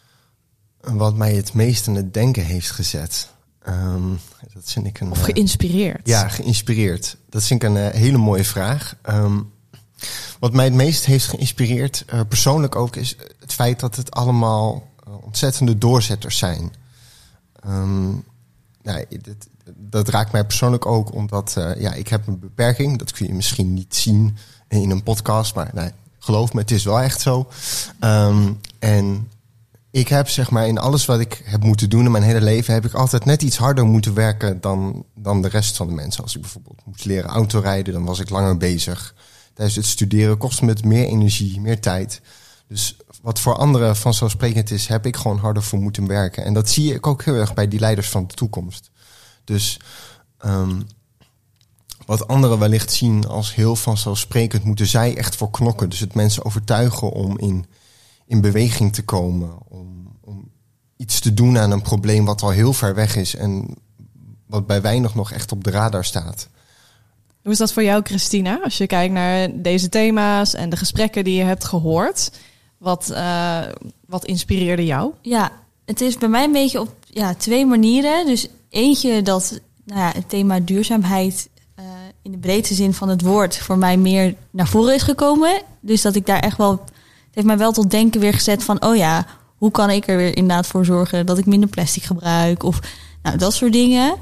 Speaker 1: Wat mij het meest aan het denken heeft gezet. Um, dat vind ik een,
Speaker 3: of geïnspireerd.
Speaker 1: Uh, ja, geïnspireerd. Dat vind ik een uh, hele mooie vraag. Um, wat mij het meest heeft geïnspireerd, uh, persoonlijk ook, is het feit dat het allemaal uh, ontzettende doorzetters zijn. Um, nou, dat, dat raakt mij persoonlijk ook, omdat uh, ja, ik heb een beperking. Dat kun je misschien niet zien in een podcast, maar nou, geloof me, het is wel echt zo. Um, en ik heb zeg maar in alles wat ik heb moeten doen in mijn hele leven, heb ik altijd net iets harder moeten werken dan, dan de rest van de mensen. Als ik bijvoorbeeld moest leren autorijden, dan was ik langer bezig. Tijdens het studeren kostte me het meer energie, meer tijd. Dus wat voor anderen vanzelfsprekend is, heb ik gewoon harder voor moeten werken. En dat zie ik ook heel erg bij die leiders van de toekomst. Dus um, wat anderen wellicht zien als heel vanzelfsprekend, moeten zij echt voor knokken. Dus het mensen overtuigen om in, in beweging te komen. Om, om iets te doen aan een probleem wat al heel ver weg is en wat bij weinig nog echt op de radar staat.
Speaker 3: Hoe is dat voor jou, Christina? Als je kijkt naar deze thema's en de gesprekken die je hebt gehoord. Wat, uh, wat inspireerde jou?
Speaker 8: Ja, het is bij mij een beetje op ja, twee manieren. Dus eentje dat nou ja, het thema duurzaamheid uh, in de breedste zin van het woord voor mij meer naar voren is gekomen. Dus dat ik daar echt wel... Het heeft mij wel tot denken weer gezet van... oh ja, hoe kan ik er weer inderdaad voor zorgen dat ik minder plastic gebruik? Of nou, dat soort dingen.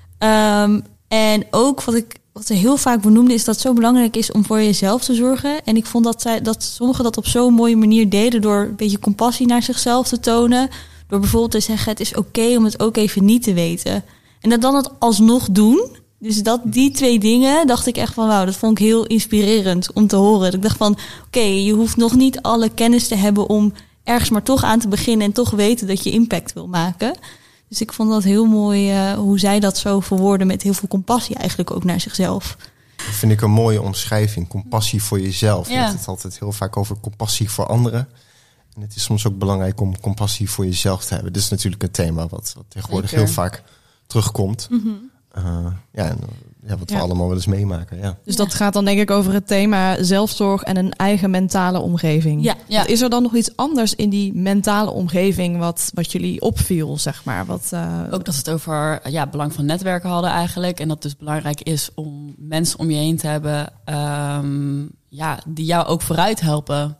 Speaker 8: Um, en ook wat ik... Wat ze heel vaak benoemde is dat het zo belangrijk is om voor jezelf te zorgen. En ik vond dat, zij, dat sommigen dat op zo'n mooie manier deden door een beetje compassie naar zichzelf te tonen. Door bijvoorbeeld te zeggen, het is oké okay om het ook even niet te weten. En dat dan het alsnog doen. Dus dat, die twee dingen dacht ik echt van wauw, dat vond ik heel inspirerend om te horen. Ik dacht van oké, okay, je hoeft nog niet alle kennis te hebben om ergens maar toch aan te beginnen en toch weten dat je impact wil maken. Dus ik vond dat heel mooi uh, hoe zij dat zo verwoorden met heel veel compassie eigenlijk ook naar zichzelf.
Speaker 1: Dat vind ik een mooie omschrijving. Compassie voor jezelf.
Speaker 7: Ja.
Speaker 1: Je hebt het altijd heel vaak over compassie voor anderen. En het is soms ook belangrijk om compassie voor jezelf te hebben. Dit is natuurlijk een thema wat, wat tegenwoordig
Speaker 7: Zeker.
Speaker 1: heel vaak terugkomt.
Speaker 8: Mm-hmm.
Speaker 1: Uh, ja, en, ja, wat we
Speaker 3: Ja.
Speaker 1: allemaal wel eens meemaken. Ja.
Speaker 3: Dus
Speaker 8: Ja.
Speaker 3: dat gaat dan denk ik over het thema zelfzorg en een eigen mentale omgeving.
Speaker 8: Ja.
Speaker 7: Ja.
Speaker 3: Is er dan nog iets anders in die mentale omgeving wat, wat jullie opviel, zeg maar? Wat, uh,
Speaker 7: Ook dat we het over ja, het belang van netwerken hadden eigenlijk. En dat het dus belangrijk is om mensen om je heen te hebben um, ja, die jou ook vooruit helpen.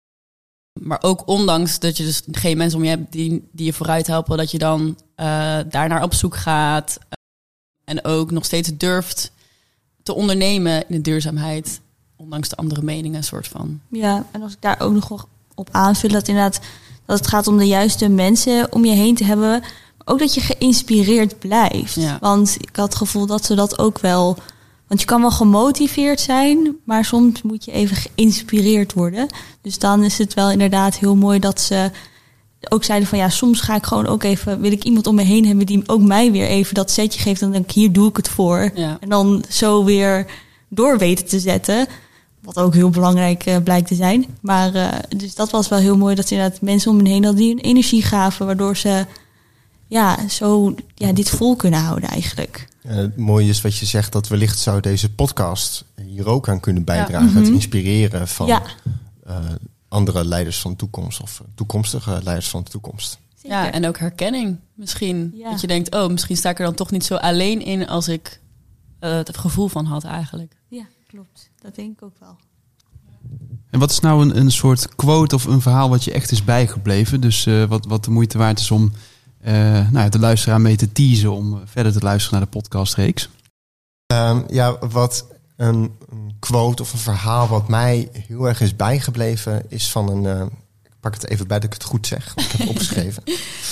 Speaker 7: Maar ook ondanks dat je dus geen mensen om je hebt die, die je vooruit helpen, dat je dan uh, daarnaar op zoek gaat. Uh, en ook nog steeds durft te ondernemen in de duurzaamheid. Ondanks de andere meningen, soort van.
Speaker 8: Ja, en als ik daar ook nog op aanvul, dat inderdaad dat het gaat om de juiste mensen om je heen te hebben. Maar ook dat je geïnspireerd blijft.
Speaker 7: Ja.
Speaker 8: Want ik had het gevoel dat ze dat ook wel... Want je kan wel gemotiveerd zijn, maar soms moet je even geïnspireerd worden. Dus dan is het wel inderdaad heel mooi dat ze ook zeiden van ja, soms ga ik gewoon ook even, wil ik iemand om me heen hebben die ook mij weer even dat setje geeft. En dan denk ik, hier doe ik het voor.
Speaker 7: Ja.
Speaker 8: En dan zo weer door weten te zetten. Wat ook heel belangrijk uh, blijkt te zijn. Maar uh, dus dat was wel heel mooi dat ze inderdaad mensen om me heen hadden die hun energie gaven. Waardoor ze ja, zo ja, dit vol kunnen houden eigenlijk.
Speaker 1: Ja, het mooie is wat je zegt, dat wellicht zou deze podcast hier ook aan kunnen bijdragen.
Speaker 8: Ja. Mm-hmm.
Speaker 1: Het inspireren van
Speaker 8: Ja.
Speaker 1: uh, andere leiders van de toekomst of toekomstige leiders van de toekomst.
Speaker 8: Zeker.
Speaker 7: Ja, en ook herkenning misschien.
Speaker 8: Ja.
Speaker 7: Dat je denkt, oh, misschien sta ik er dan toch niet zo alleen in als ik uh, het gevoel van had eigenlijk.
Speaker 8: Ja, klopt. Dat denk ik ook wel.
Speaker 2: En wat is nou een, een soort quote of een verhaal wat je echt is bijgebleven? Dus uh, wat, wat de moeite waard is om uh, nou ja, de luisteraar mee te teasen om verder te luisteren naar de podcastreeks?
Speaker 1: Um, ja, wat een, een quote of een verhaal wat mij heel erg is bijgebleven is van een... Uh, ik pak het even bij dat ik het goed zeg, want ik heb het opgeschreven.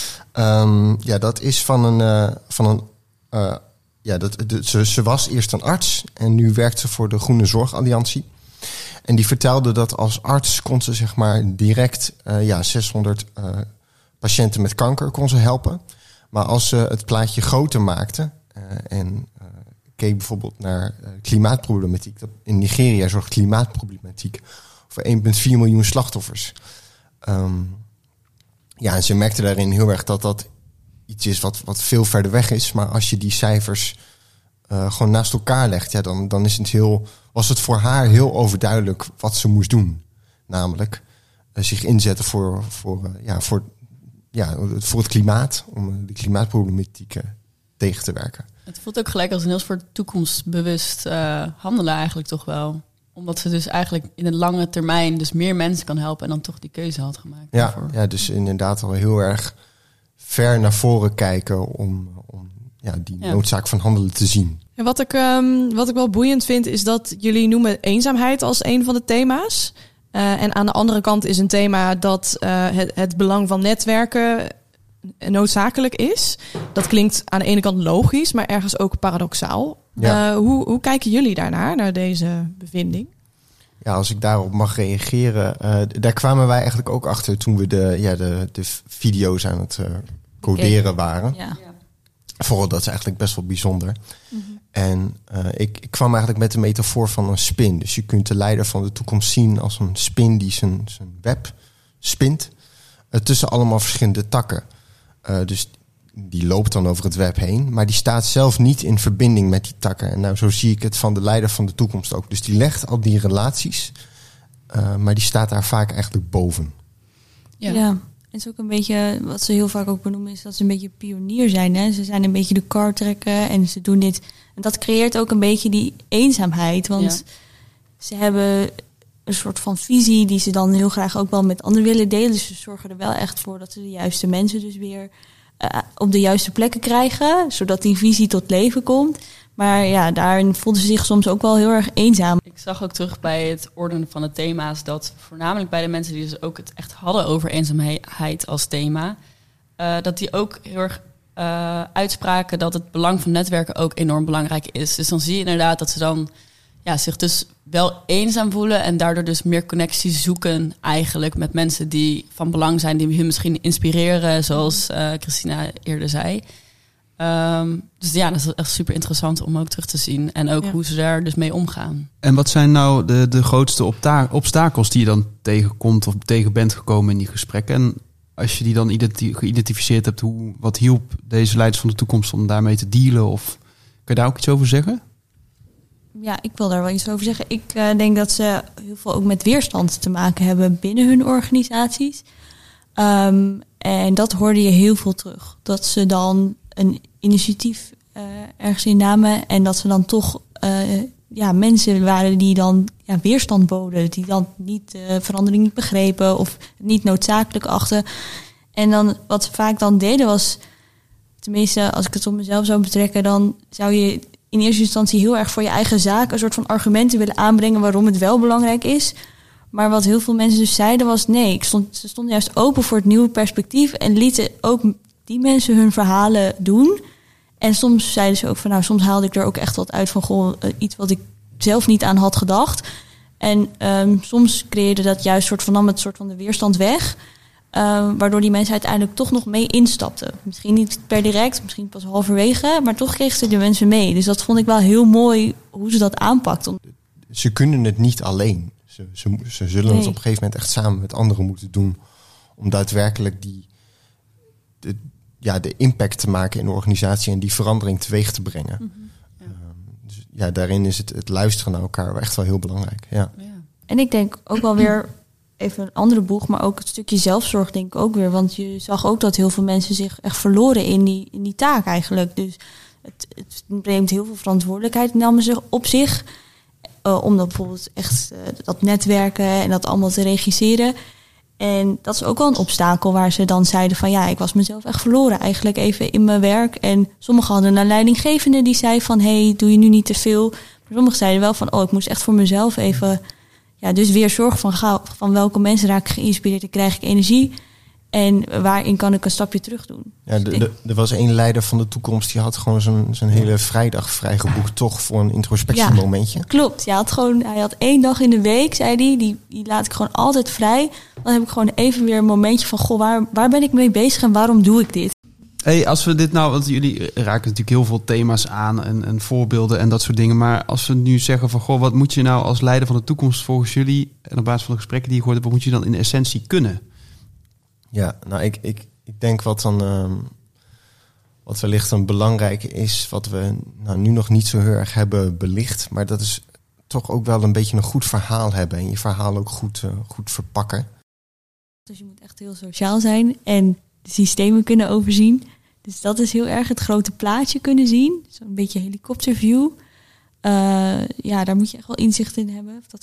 Speaker 1: Um, ja, dat is van een... Uh, van een uh, ja, dat, de, ze, ze was eerst een arts en nu werkt ze voor de Groene Zorgalliantie. En die vertelde dat als arts kon ze zeg maar direct uh, ja, zeshonderd uh, patiënten met kanker kon ze helpen. Maar als ze het plaatje groter maakte uh, en uh, keek bijvoorbeeld naar uh, klimaatproblematiek. Dat in Nigeria zorgt klimaatproblematiek voor één komma vier miljoen slachtoffers. Um, ja, en ze merkte daarin heel erg dat dat iets is wat, wat veel verder weg is. Maar als je die cijfers uh, gewoon naast elkaar legt, ja, dan, dan is het heel, was het voor haar heel overduidelijk wat ze moest doen. Namelijk uh, zich inzetten voor, voor, uh, ja, voor, ja, voor het klimaat, om de klimaatproblematiek uh, tegen te werken.
Speaker 7: Het voelt ook gelijk als een heel soort toekomstbewust uh, handelen eigenlijk toch wel. Omdat ze dus eigenlijk in de lange termijn dus meer mensen kan helpen en dan toch die keuze had gemaakt.
Speaker 1: Ja,
Speaker 7: daarvoor.
Speaker 1: ja, dus inderdaad al heel erg ver naar voren kijken om, om ja, die
Speaker 7: Ja.
Speaker 1: noodzaak van handelen te zien.
Speaker 3: En wat ik, um, wat ik wel boeiend vind, is dat jullie noemen eenzaamheid als een van de thema's. Uh, en aan de andere kant is een thema dat uh, het, het belang van netwerken noodzakelijk is. Dat klinkt aan de ene kant logisch, maar ergens ook paradoxaal.
Speaker 1: Ja.
Speaker 3: Uh, hoe, hoe kijken jullie daarnaar, naar deze bevinding?
Speaker 1: Ja, als ik daarop mag reageren. Uh, daar kwamen wij eigenlijk ook achter toen we de, ja, de, de video's aan het uh, coderen
Speaker 8: Oké.
Speaker 1: waren.
Speaker 8: Ja.
Speaker 1: Vooral dat is eigenlijk best wel bijzonder. Mm-hmm. En uh, ik, ik kwam eigenlijk met de metafoor van een spin. Dus je kunt de leider van de toekomst zien als een spin die zijn, zijn web spint uh, tussen allemaal verschillende takken. Uh, dus die loopt dan over het web heen, maar die staat zelf niet in verbinding met die takken. En nou, zo zie ik het van de leider van de toekomst ook. Dus die legt al die relaties, uh, maar die staat daar vaak eigenlijk boven.
Speaker 8: Ja. ja. Het is ook een beetje, wat ze heel vaak ook benoemen, is dat ze een beetje pionier zijn. Hè? Ze zijn een beetje de kar trekken en ze doen dit. En dat creëert ook een beetje die eenzaamheid. Want ja. ze hebben een soort van visie die ze dan heel graag ook wel met anderen willen delen. Dus ze zorgen er wel echt voor dat ze de juiste mensen dus weer uh, op de juiste plekken krijgen. Zodat die visie tot leven komt. Maar ja, daarin voelden ze zich soms ook wel heel erg eenzaam.
Speaker 7: Ik zag ook terug bij het ordenen van de thema's dat voornamelijk bij de mensen die dus ook het echt hadden over eenzaamheid als thema, uh, dat die ook heel erg uh, uitspraken dat het belang van netwerken ook enorm belangrijk is. Dus dan zie je inderdaad dat ze dan ja, zich dus wel eenzaam voelen en daardoor dus meer connectie zoeken eigenlijk met mensen die van belang zijn, die hun misschien inspireren, zoals uh, Christina eerder zei. Um, dus ja, dat is echt super interessant om ook terug te zien. En ook ja. hoe ze daar dus mee omgaan.
Speaker 2: En wat zijn nou de, de grootste opta- obstakels die je dan tegenkomt of tegen bent gekomen in die gesprekken? En als je die dan identi- geïdentificeerd hebt, hoe, wat hielp deze leiders van de toekomst om daarmee te dealen? Of kun je daar ook iets over zeggen?
Speaker 8: Ja, ik wil daar wel iets over zeggen. Ik uh, denk dat ze heel veel ook met weerstand te maken hebben binnen hun organisaties. Um, en dat hoorde je heel veel terug. Dat ze dan een initiatief uh, ergens in namen en dat ze dan toch uh, ja, mensen waren die dan ja, weerstand boden, die dan niet uh, verandering niet begrepen of niet noodzakelijk achten. En dan wat ze vaak dan deden was, tenminste als ik het op mezelf zou betrekken, dan zou je in eerste instantie heel erg voor je eigen zaak een soort van argumenten willen aanbrengen waarom het wel belangrijk is. Maar wat heel veel mensen dus zeiden was nee, ik stond, ze stonden juist open voor het nieuwe perspectief en lieten ook die mensen hun verhalen doen. En soms zeiden ze ook van nou, soms haalde ik er ook echt wat uit van goh, iets wat ik zelf niet aan had gedacht. En um, soms creëerde dat juist soort van nam het soort van de weerstand weg. Uh, waardoor die mensen uiteindelijk toch nog mee instapten. Misschien niet per direct, misschien pas halverwege, maar toch kregen ze de mensen mee. Dus dat vond ik wel heel mooi hoe ze dat aanpakten.
Speaker 1: Ze kunnen het niet alleen. Ze, ze, ze zullen nee. het op een gegeven moment echt samen met anderen moeten doen om daadwerkelijk die de, ja, de impact te maken in de organisatie en die verandering teweeg te brengen. Mm-hmm. Ja. Um, dus ja, daarin is het, het luisteren naar elkaar echt wel heel belangrijk. Ja.
Speaker 8: Ja. En ik denk ook wel weer even een andere boeg, maar ook het stukje zelfzorg denk ik ook weer. Want je zag ook dat heel veel mensen zich echt verloren in die, in die taak eigenlijk. Dus het, het neemt heel veel verantwoordelijkheid namen zich op zich. Uh, om dat bijvoorbeeld echt uh, dat netwerken en dat allemaal te regisseren. En dat is ook wel een obstakel waar ze dan zeiden van ja, ik was mezelf echt verloren eigenlijk even in mijn werk. En sommigen hadden een leidinggevende die zei van hey, doe je nu niet te veel. Maar sommigen zeiden wel van oh, ik moest echt voor mezelf even ja, dus weer zorgen van ga, van welke mensen raak ik geïnspireerd en krijg ik energie. En waarin kan ik een stapje terug doen?
Speaker 1: Ja, de, de, er was één leider van de toekomst die had gewoon zijn, zijn hele vrijdag vrijgeboekt toch voor een introspectiemomentje.
Speaker 8: Ja, klopt. Hij had gewoon, hij had één dag in de week, zei hij, die, die laat ik gewoon altijd vrij. Dan heb ik gewoon even weer een momentje van goh, waar, waar ben ik mee bezig en waarom doe ik dit?
Speaker 2: Hey, als we dit nou, want jullie raken natuurlijk heel veel thema's aan en, en voorbeelden en dat soort dingen. Maar als we nu zeggen van goh, wat moet je nou als leider van de toekomst volgens jullie en op basis van de gesprekken die je gehoord hebt, wat moet je dan in de essentie kunnen?
Speaker 1: Ja, nou ik, ik, ik denk wat dan uh, wat wellicht een belangrijke is, wat we nou, nu nog niet zo heel erg hebben belicht, maar dat is toch ook wel een beetje een goed verhaal hebben en je verhaal ook goed, uh, goed verpakken.
Speaker 8: Dus je moet echt heel sociaal zijn en de systemen kunnen overzien. Dus dat is heel erg het grote plaatje kunnen zien. Zo'n beetje helikopterview. Uh, ja, daar moet je echt wel inzicht in hebben. Dat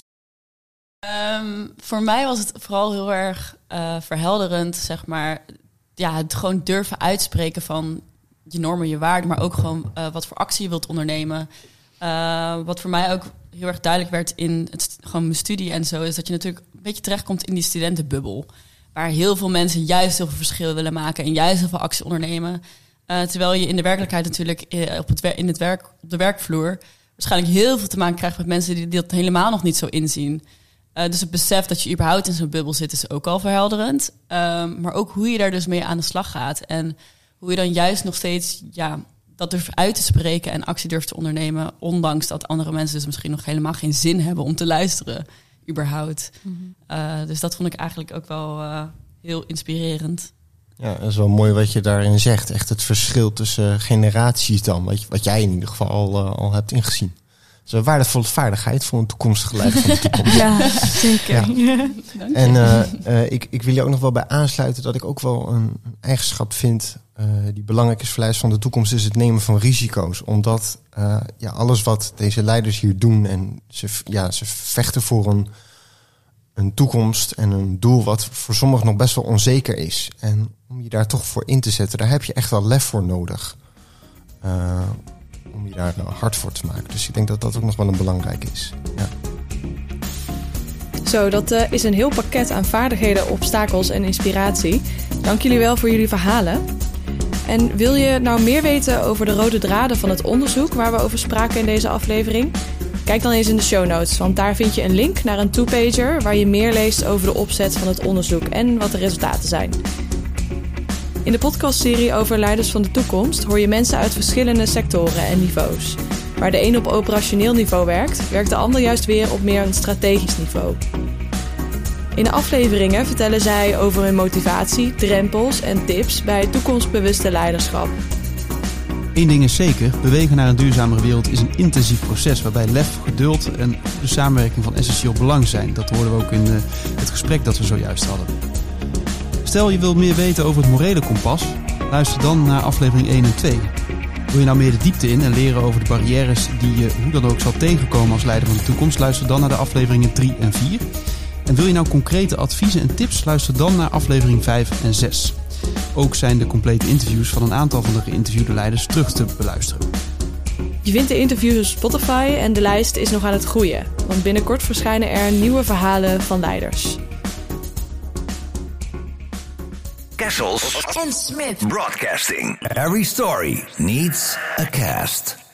Speaker 7: Um, voor mij was het vooral heel erg uh, verhelderend, zeg maar. Ja, het gewoon durven uitspreken van je normen, je waarden, maar ook gewoon uh, wat voor actie je wilt ondernemen. Uh, wat voor mij ook heel erg duidelijk werd in het, gewoon mijn studie en zo, is dat je natuurlijk een beetje terechtkomt in die studentenbubbel. Waar heel veel mensen juist heel veel verschil willen maken en juist heel veel actie ondernemen. Uh, terwijl je in de werkelijkheid natuurlijk uh, op, het wer- in het werk, op de werkvloer waarschijnlijk heel veel te maken krijgt met mensen die, die dat helemaal nog niet zo inzien. Uh, dus het besef dat je überhaupt in zo'n bubbel zit is ook al verhelderend. Um, maar ook hoe je daar dus mee aan de slag gaat. En hoe je dan juist nog steeds ja, dat durft uit te spreken en actie durft te ondernemen, ondanks dat andere mensen dus misschien nog helemaal geen zin hebben om te luisteren, überhaupt. Mm-hmm. Uh, dus dat vond ik eigenlijk ook wel uh, heel inspirerend.
Speaker 1: Ja, dat is wel mooi wat je daarin zegt. Echt het verschil tussen generaties dan, wat, wat jij in ieder geval al, uh, al hebt ingezien. Dat is een waardevolle vaardigheid voor een toekomstige leider van de toekomst.
Speaker 8: Ja, zeker.
Speaker 1: Ja. En uh, uh, ik, ik wil je ook nog wel bij aansluiten dat ik ook wel een, een eigenschap vind uh, die belangrijk is voor leiders van de toekomst, is het nemen van risico's. Omdat uh, ja, alles wat deze leiders hier doen en ze, ja, ze vechten voor een, een toekomst en een doel wat voor sommigen nog best wel onzeker is. En om je daar toch voor in te zetten, daar heb je echt wel lef voor nodig. Uh, om je daar hard voor te maken. Dus ik denk dat dat ook nog wel een belangrijk is. Ja.
Speaker 3: Zo, dat uh, is een heel pakket aan vaardigheden, obstakels en inspiratie. Dank jullie wel voor jullie verhalen. En wil je nou meer weten over de rode draden van het onderzoek waar we over spraken in deze aflevering? Kijk dan eens in de show notes, want daar vind je een link naar een two-pager waar je meer leest over de opzet van het onderzoek en wat de resultaten zijn. In de podcastserie over leiders van de toekomst hoor je mensen uit verschillende sectoren en niveaus. Waar de een op operationeel niveau werkt, werkt de ander juist weer op meer een strategisch niveau. In de afleveringen vertellen zij over hun motivatie, drempels en tips bij toekomstbewuste leiderschap.
Speaker 2: Eén ding is zeker, bewegen naar een duurzamere wereld is een intensief proces waarbij lef, geduld en de samenwerking van essentieel belang zijn. Dat hoorden we ook in het gesprek dat we zojuist hadden. Stel je wilt meer weten over het morele kompas, luister dan naar aflevering één en twee. Wil je nou meer de diepte in en leren over de barrières die je hoe dan ook zal tegenkomen als leider van de toekomst, luister dan naar de afleveringen drie en vier. En wil je nou concrete adviezen en tips, luister dan naar aflevering vijf en zes. Ook zijn de complete interviews van een aantal van de geïnterviewde leiders terug te beluisteren.
Speaker 3: Je vindt de interviews op Spotify en de lijst is nog aan het groeien. Want binnenkort verschijnen er nieuwe verhalen van leiders.
Speaker 9: Kessels and Smith Broadcasting. Every story needs a cast.